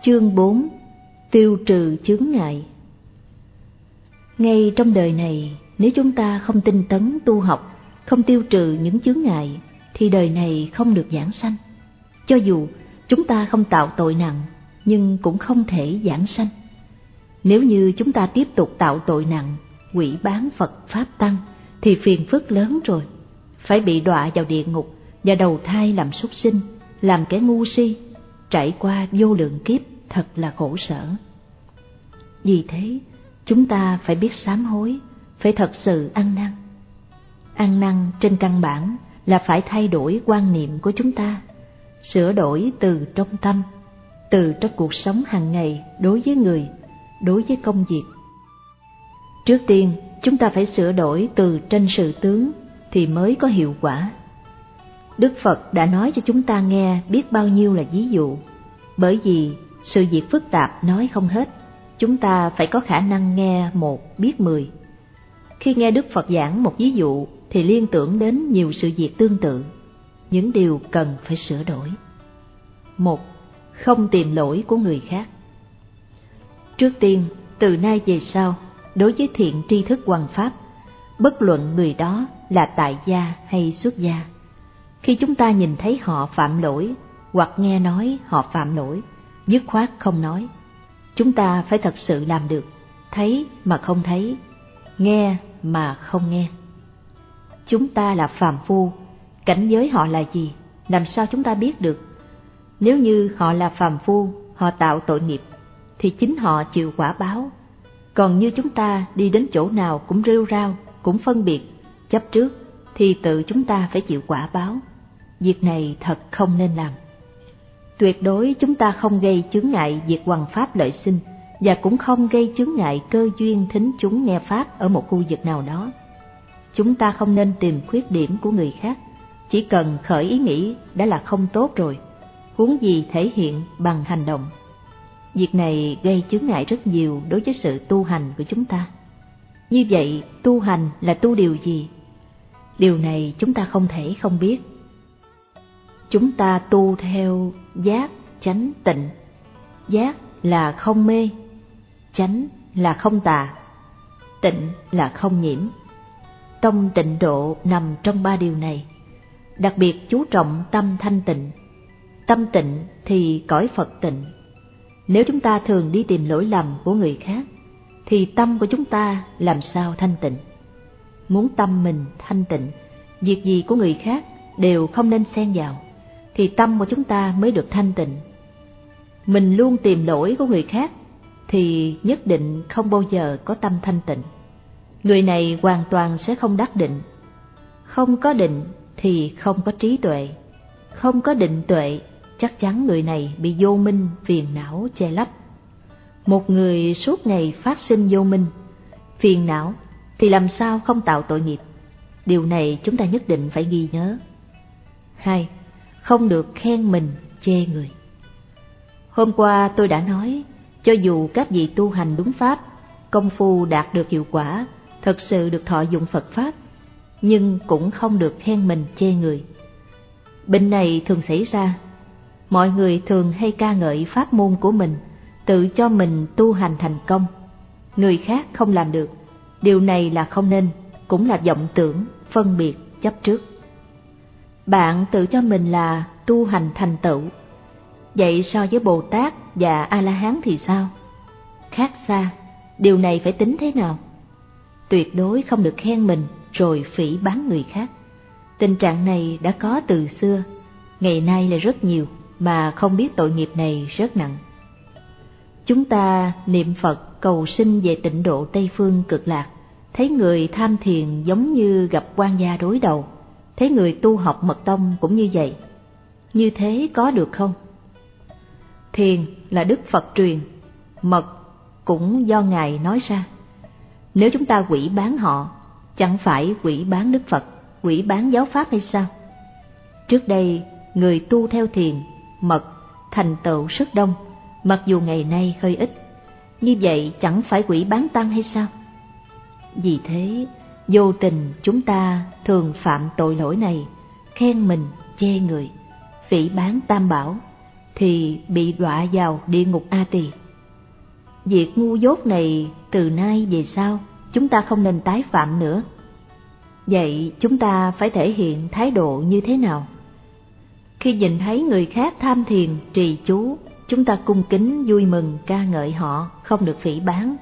Chương 4. Tiêu trừ chướng ngại. Ngay trong đời này, nếu chúng ta không tinh tấn tu học, không tiêu trừ những chướng ngại, thì đời này không được giảng sanh. Cho dù chúng ta không tạo tội nặng, nhưng cũng không thể giảng sanh. Nếu như chúng ta tiếp tục tạo tội nặng, hủy báng Phật Pháp Tăng, thì phiền phức lớn rồi, phải bị đọa vào địa ngục và đầu thai làm súc sinh, làm kẻ ngu si, trải qua vô lượng kiếp thật là khổ sở. Vì thế, chúng ta phải biết sám hối, phải thật sự ăn năn. Ăn năn trên căn bản là phải thay đổi quan niệm của chúng ta, sửa đổi từ trong tâm, từ trong cuộc sống hàng ngày đối với người, đối với công việc. Trước tiên, chúng ta phải sửa đổi từ trên sự tướng thì mới có hiệu quả. Đức Phật đã nói cho chúng ta nghe biết bao nhiêu là ví dụ, bởi vì sự việc phức tạp nói không hết, chúng ta phải có khả năng nghe một biết 10. Khi nghe Đức Phật giảng một ví dụ thì liên tưởng đến nhiều sự việc tương tự, những điều cần phải sửa đổi. 1. Không tìm lỗi của người khác. Trước tiên, từ nay về sau, đối với thiện tri thức hoằng pháp, bất luận người đó là tại gia hay xuất gia, khi chúng ta nhìn thấy họ phạm lỗi hoặc nghe nói họ phạm lỗi, dứt khoát không nói. Chúng ta phải thật sự làm được thấy mà không thấy, nghe mà không nghe. Chúng ta là phàm phu, cảnh giới họ là gì, làm sao chúng ta biết được? Nếu như họ là phàm phu, họ tạo tội nghiệp, thì chính họ chịu quả báo. Còn như chúng ta đi đến chỗ nào cũng rêu rao, cũng phân biệt, chấp trước, thì tự chúng ta phải chịu quả báo. Việc này thật không nên làm. Tuyệt đối chúng ta không gây chướng ngại việc hoằng pháp lợi sinh, và cũng không gây chướng ngại cơ duyên thính chúng nghe pháp ở một khu vực nào đó. Chúng ta không nên tìm khuyết điểm của người khác, chỉ cần khởi ý nghĩ đã là không tốt rồi, huống gì thể hiện bằng hành động. Việc này gây chướng ngại rất nhiều đối với sự tu hành của chúng ta. Như vậy, tu hành là tu điều gì? Điều này chúng ta không thể không biết. Chúng ta tu theo giác, chánh, tịnh. Giác là không mê, chánh là không tà, tịnh là không nhiễm. Tông tịnh độ nằm trong 3 điều này, đặc biệt chú trọng tâm thanh tịnh. Tâm tịnh thì cõi Phật tịnh. Nếu chúng ta thường đi tìm lỗi lầm của người khác, thì tâm của chúng ta làm sao thanh tịnh? Muốn tâm mình thanh tịnh, việc gì của người khác đều không nên xen vào, thì tâm của chúng ta mới được thanh tịnh. Mình luôn tìm lỗi của người khác thì nhất định không bao giờ có tâm thanh tịnh. Người này hoàn toàn sẽ không đắc định. Không có định thì không có trí tuệ. Không có định tuệ, chắc chắn người này bị vô minh, phiền não che lấp. Một người suốt ngày phát sinh vô minh, phiền não thì làm sao không tạo tội nghiệp? Điều này chúng ta nhất định phải ghi nhớ. 2. Không được khen mình, chê người. Hôm qua tôi đã nói, cho dù các vị tu hành đúng pháp, công phu đạt được hiệu quả, thật sự được thọ dụng Phật Pháp, nhưng cũng không được khen mình, chê người. Bệnh này thường xảy ra. Mọi người thường hay ca ngợi pháp môn của mình, tự cho mình tu hành thành công. Người khác không làm được. Điều này là không nên, cũng là vọng tưởng, phân biệt, chấp trước. Bạn tự cho mình là tu hành thành tựu. Vậy so với Bồ Tát và A-la-hán thì sao? Khác xa, điều này phải tính thế nào? Tuyệt đối không được khen mình rồi phỉ báng người khác. Tình trạng này đã có từ xưa, ngày nay là rất nhiều, mà không biết tội nghiệp này rất nặng. Chúng ta niệm Phật cầu sinh về tịnh độ Tây Phương Cực Lạc, thấy người tham thiền giống như gặp quan gia đối đầu, thấy người tu học mật tông cũng như vậy. Như thế có được không? Thiền là Đức Phật truyền, mật cũng do Ngài nói ra. Nếu chúng ta quỷ bán họ, chẳng phải quỷ bán Đức Phật, quỷ bán giáo pháp hay sao? Trước đây, người tu theo thiền, mật, thành tựu rất đông, mặc dù ngày nay hơi ít. Như vậy chẳng phải quỷ bán tăng hay sao? Vì thế, vô tình chúng ta thường phạm tội lỗi này, khen mình, chê người, phỉ báng tam bảo, thì bị đọa vào địa ngục A Tỳ. Việc ngu dốt này từ nay về sau chúng ta không nên tái phạm nữa. Vậy chúng ta phải thể hiện thái độ như thế nào? Khi nhìn thấy người khác tham thiền, trì chú, chúng ta cung kính, vui mừng, ca ngợi họ, không được phỉ báng.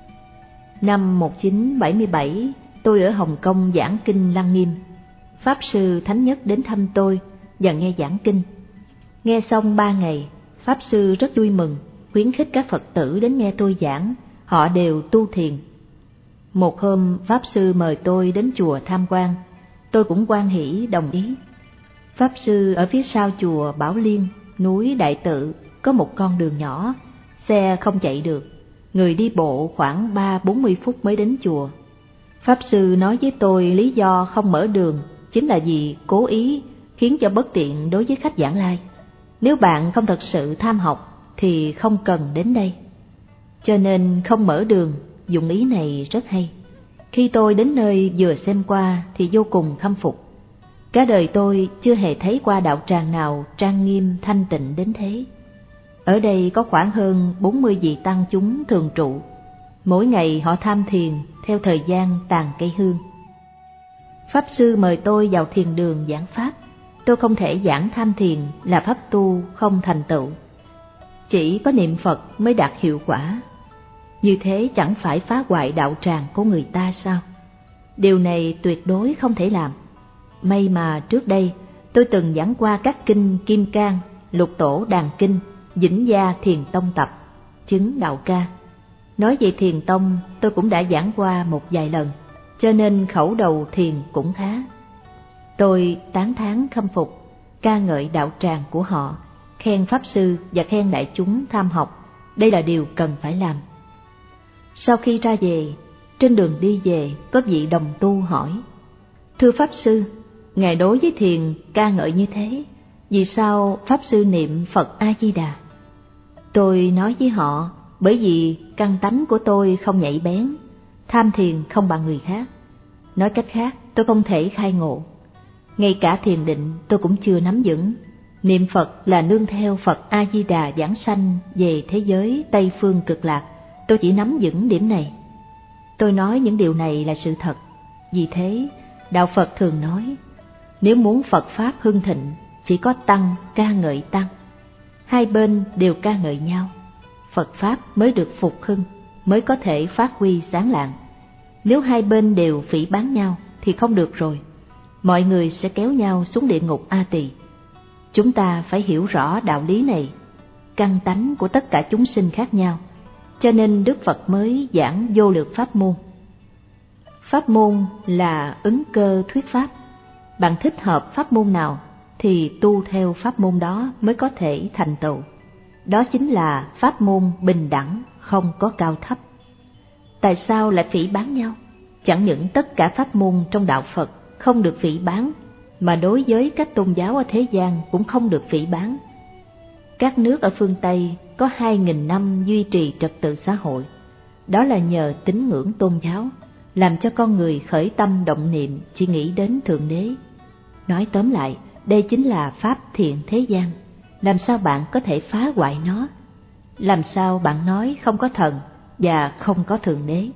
Năm 1977, tôi ở Hồng Kông giảng kinh Lăng Nghiêm. Pháp Sư Thánh Nhất đến thăm tôi và nghe giảng kinh. Nghe xong 3 ngày, Pháp Sư rất vui mừng, khuyến khích các Phật tử đến nghe tôi giảng, họ đều tu thiền. Một hôm, Pháp Sư mời tôi đến chùa tham quan, tôi cũng hoan hỷ đồng ý. Pháp Sư ở phía sau chùa Bảo Liên, núi Đại Tự, có một con đường nhỏ, xe không chạy được, người đi bộ khoảng 30-40 phút mới đến chùa. Pháp Sư nói với tôi lý do không mở đường chính là vì cố ý khiến cho bất tiện đối với khách giảng lai. Nếu bạn không thật sự tham học thì không cần đến đây. Cho nên không mở đường, dụng ý này rất hay. Khi tôi đến nơi vừa xem qua thì vô cùng khâm phục. Cả đời tôi chưa hề thấy qua đạo tràng nào trang nghiêm thanh tịnh đến thế. Ở đây có khoảng hơn 40 vị tăng chúng thường trụ. Mỗi ngày họ tham thiền theo thời gian tàn cây hương. Pháp Sư mời tôi vào thiền đường giảng pháp. Tôi không thể giảng tham thiền là pháp tu không thành tựu. Chỉ có niệm Phật mới đạt hiệu quả. Như thế chẳng phải phá hoại đạo tràng của người ta sao? Điều này tuyệt đối không thể làm. May mà trước đây tôi từng giảng qua các kinh Kim Cang, Lục Tổ Đàn Kinh, Vĩnh Gia Thiền Tông Tập, Chứng Đạo Ca. Nói về Thiền Tông tôi cũng đã giảng qua một vài lần, cho nên khẩu đầu thiền cũng khá. Tôi tán thán khâm phục, ca ngợi đạo tràng của họ, khen Pháp Sư và khen đại chúng tham học. Đây là điều cần phải làm. Sau khi ra về, trên đường đi về có vị đồng tu hỏi: Thưa Pháp Sư, Ngài đối với thiền ca ngợi như thế, vì sao Pháp Sư niệm Phật A-di-đà? Tôi nói với họ, bởi vì căn tánh của tôi không nhạy bén, tham thiền không bằng người khác. Nói cách khác, tôi không thể khai ngộ. Ngay cả thiền định tôi cũng chưa nắm vững. Niệm Phật là nương theo Phật A-di-đà giảng sanh về thế giới Tây Phương Cực Lạc. Tôi chỉ nắm vững điểm này. Tôi nói những điều này là sự thật. Vì thế, Đạo Phật thường nói, nếu muốn Phật Pháp hưng thịnh, chỉ có Tăng ca ngợi Tăng. Hai bên đều ca ngợi nhau, Phật Pháp mới được phục hưng, mới có thể phát huy sáng lạng. Nếu hai bên đều phỉ báng nhau thì không được rồi, mọi người sẽ kéo nhau xuống địa ngục A Tỳ. Chúng ta phải hiểu rõ đạo lý này. Căn tánh của tất cả chúng sinh khác nhau, cho nên Đức Phật mới giảng vô lượng pháp môn. Pháp môn là ứng cơ thuyết pháp. Bạn thích hợp pháp môn nào thì tu theo pháp môn đó mới có thể thành tựu. Đó chính là pháp môn bình đẳng, không có cao thấp. Tại sao lại phỉ báng nhau? Chẳng những tất cả pháp môn trong đạo Phật không được phỉ báng, mà đối với các tôn giáo ở thế gian cũng không được phỉ báng. Các nước ở phương Tây có 2.000 năm duy trì trật tự xã hội. Đó là nhờ tín ngưỡng tôn giáo, làm cho con người khởi tâm động niệm chỉ nghĩ đến Thượng Đế. Nói tóm lại, đây chính là pháp thiện thế gian. Làm sao bạn có thể phá hoại nó? Làm sao bạn nói không có thần và không có Thượng Đế?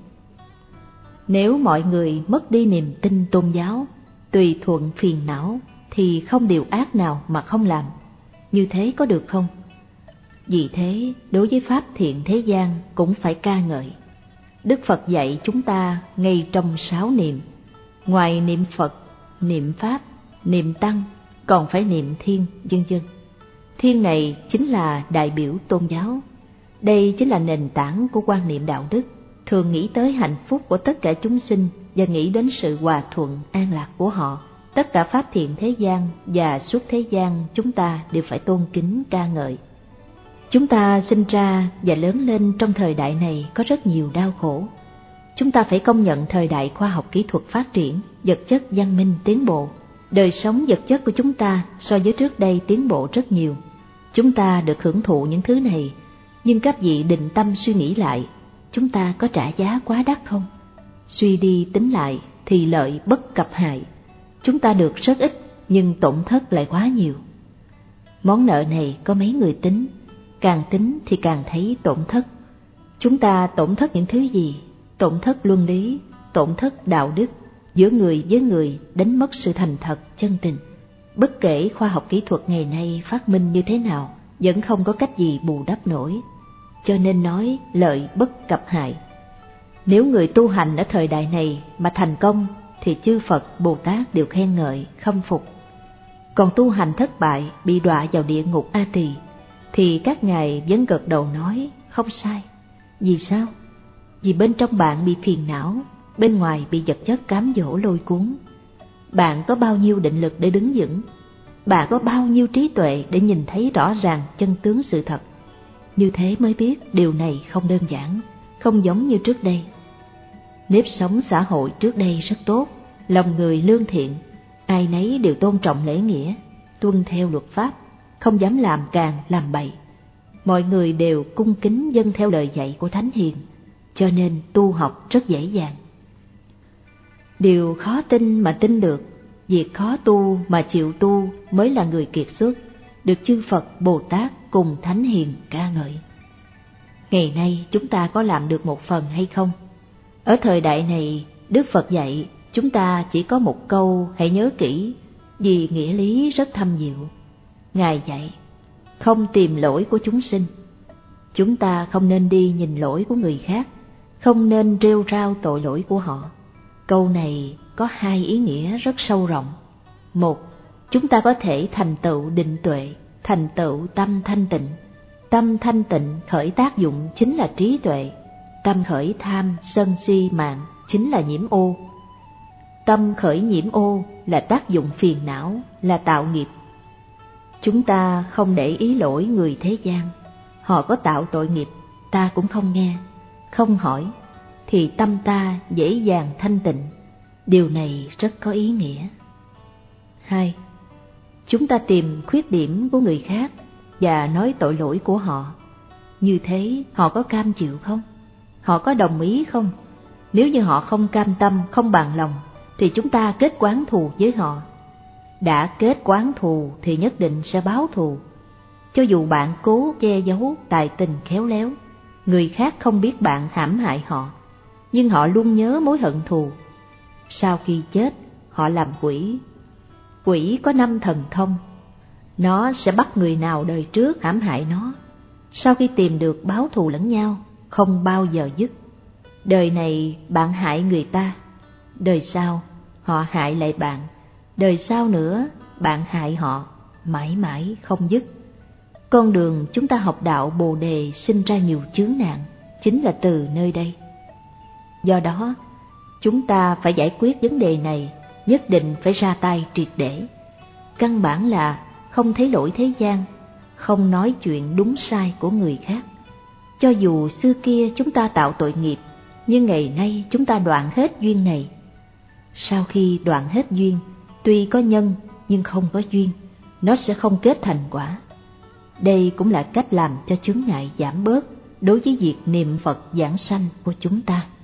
Nếu mọi người mất đi niềm tin tôn giáo, tùy thuận phiền não, thì không điều ác nào mà không làm. Như thế có được không? Vì thế, đối với pháp thiện thế gian cũng phải ca ngợi. Đức Phật dạy chúng ta ngay trong 6 niệm. Ngoài niệm Phật, niệm Pháp, niệm Tăng, còn phải niệm Thiên, vân vân. Thiên này chính là đại biểu tôn giáo. Đây chính là nền tảng của quan niệm đạo đức, thường nghĩ tới hạnh phúc của tất cả chúng sinh và nghĩ đến sự hòa thuận, an lạc của họ. Tất cả pháp thiện thế gian và xuất thế gian chúng ta đều phải tôn kính ca ngợi. Chúng ta sinh ra và lớn lên trong thời đại này có rất nhiều đau khổ. Chúng ta phải công nhận thời đại khoa học kỹ thuật phát triển, vật chất văn minh tiến bộ. Đời sống vật chất của chúng ta so với trước đây tiến bộ rất nhiều. Chúng ta được hưởng thụ những thứ này, nhưng các vị định tâm suy nghĩ lại, chúng ta có trả giá quá đắt không? Suy đi tính lại thì lợi bất cập hại. Chúng ta được rất ít nhưng tổn thất lại quá nhiều. Món nợ này có mấy người tính, càng tính thì càng thấy tổn thất. Chúng ta tổn thất những thứ gì? Tổn thất luân lý, tổn thất đạo đức, giữa người với người đánh mất sự thành thật, chân tình. Bất kể khoa học kỹ thuật ngày nay phát minh như thế nào, vẫn không có cách gì bù đắp nổi. Cho nên nói lợi bất cập hại. Nếu người tu hành ở thời đại này mà thành công thì chư Phật, Bồ Tát đều khen ngợi, khâm phục. Còn tu hành thất bại, bị đọa vào địa ngục A Tỳ thì các ngài vẫn gật đầu nói không sai. Vì sao? Vì bên trong bạn bị phiền não, bên ngoài bị vật chất cám dỗ lôi cuốn. Bạn có bao nhiêu định lực để đứng vững? Bạn có bao nhiêu trí tuệ để nhìn thấy rõ ràng chân tướng sự thật? Như thế mới biết điều này không đơn giản, không giống như trước đây. Nếp sống xã hội trước đây rất tốt, lòng người lương thiện, ai nấy đều tôn trọng lễ nghĩa, tuân theo luật pháp, không dám làm càn làm bậy. Mọi người đều cung kính vâng theo lời dạy của Thánh Hiền, cho nên tu học rất dễ dàng. Điều khó tin mà tin được, việc khó tu mà chịu tu mới là người kiệt xuất, được chư Phật, Bồ Tát cùng Thánh Hiền ca ngợi. Ngày nay chúng ta có làm được một phần hay không? Ở thời đại này, Đức Phật dạy chúng ta chỉ có một câu hãy nhớ kỹ, vì nghĩa lý rất thâm diệu. Ngài dạy, không tìm lỗi của chúng sinh. Chúng ta không nên đi nhìn lỗi của người khác, không nên rêu rao tội lỗi của họ. Câu này có hai ý nghĩa rất sâu rộng. Một, chúng ta có thể thành tựu định tuệ, thành tựu tâm thanh tịnh. Tâm thanh tịnh khởi tác dụng chính là trí tuệ. Tâm khởi tham, sân si, mạng chính là nhiễm ô. Tâm khởi nhiễm ô là tác dụng phiền não, là tạo nghiệp. Chúng ta không để ý lỗi người thế gian, họ có tạo tội nghiệp, ta cũng không nghe, không hỏi, thì tâm ta dễ dàng thanh tịnh. Điều này rất có ý nghĩa. 2. Chúng ta tìm khuyết điểm của người khác và nói tội lỗi của họ. Như thế họ có cam chịu không? Họ có đồng ý không? Nếu như họ không cam tâm, không bằng lòng, thì chúng ta kết oán thù với họ. Đã kết oán thù thì nhất định sẽ báo thù. Cho dù bạn cố che giấu tài tình khéo léo, người khác không biết bạn hãm hại họ, nhưng họ luôn nhớ mối hận thù. Sau khi chết, họ làm quỷ. Quỷ có 5 thần thông. Nó sẽ bắt người nào đời trước hãm hại nó. Sau khi tìm được báo thù lẫn nhau, không bao giờ dứt. Đời này bạn hại người ta, đời sau họ hại lại bạn, đời sau nữa bạn hại họ, mãi mãi không dứt. Con đường chúng ta học đạo Bồ Đề sinh ra nhiều chướng nạn, chính là từ nơi đây. Do đó, chúng ta phải giải quyết vấn đề này, nhất định phải ra tay triệt để. Căn bản là không thấy lỗi thế gian, không nói chuyện đúng sai của người khác. Cho dù xưa kia chúng ta tạo tội nghiệp, nhưng ngày nay chúng ta đoạn hết duyên này. Sau khi đoạn hết duyên, tuy có nhân nhưng không có duyên, nó sẽ không kết thành quả. Đây cũng là cách làm cho chướng ngại giảm bớt đối với việc niệm Phật giảng sanh của chúng ta.